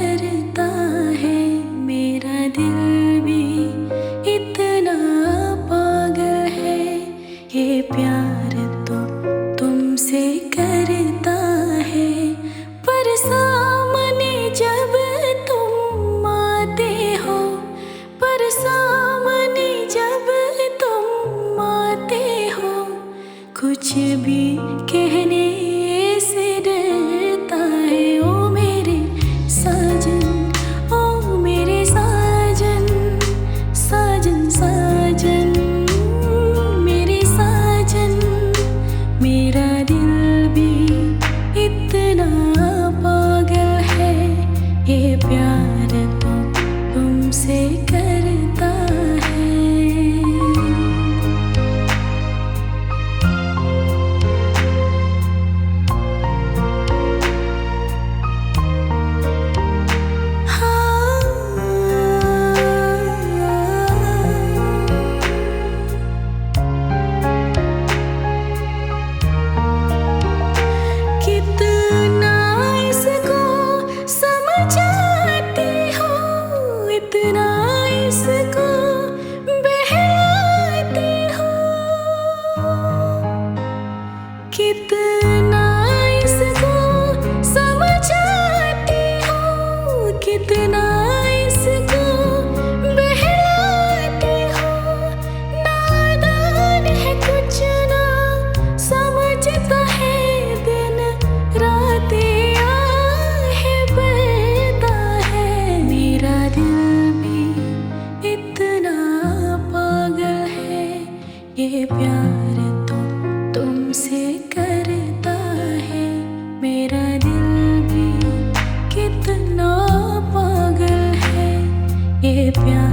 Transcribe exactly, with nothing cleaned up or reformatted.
करता है, मेरा दिल भी इतना पागल है। ये प्यार तो तुमसे करता है, पर सामने जब तुम आते हो, पर सामने जब तुम आते हो, कुछ भी कहने से डरता है। ओ मेरे साजन, ओ मेरे साजन, साजन साजन, मेरे साजन। मेरा दिल भी इतना पागल है, ये प्यार तो तुमसे करता है। इतना इसको बहलाती हो, कितना इसको समझाती हो, कितना इसको बहलाती हो। नादान है कुछ ना समझता है, दिन रात आहे बढ़ता है। मेरा दिल ये प्यार तो तुमसे करता है, मेरा दिल भी कितना पागल है। ये प्यार